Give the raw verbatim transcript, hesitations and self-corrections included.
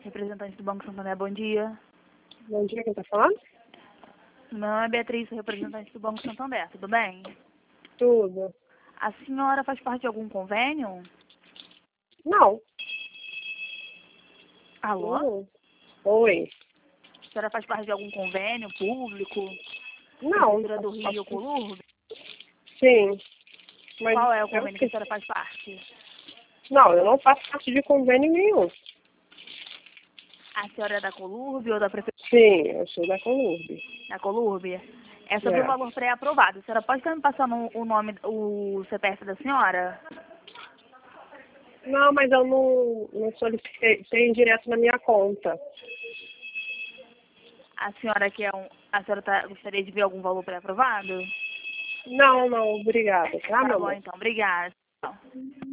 Representante do Banco Santander, bom dia. Bom dia, quem está falando? Meu nome é Beatriz, sou representante do Banco Santander, tudo bem? Tudo. A senhora faz parte de algum convênio? Não. Alô? Hum. Oi. A senhora faz parte de algum convênio público? Não. Prefeitura do Rio, Colurbe? Sim. Mas Qual é o eu convênio que a esqueci. senhora faz parte? Não, eu não faço parte de convênio nenhum. A senhora é da Colurbe ou da Prefeitura Sim, eu sou da Colurbe. da Colurbe? É sobre o É. valor pré-aprovado. A senhora pode estar me passando o nome, o C P F da senhora? Não, mas eu não, não solicitei, tem direto na minha conta. A senhora quer um, a senhora tá, gostaria de ver algum valor pré-aprovado? Não, não, obrigada, tá, Tá meu bom, amor? então. Obrigada.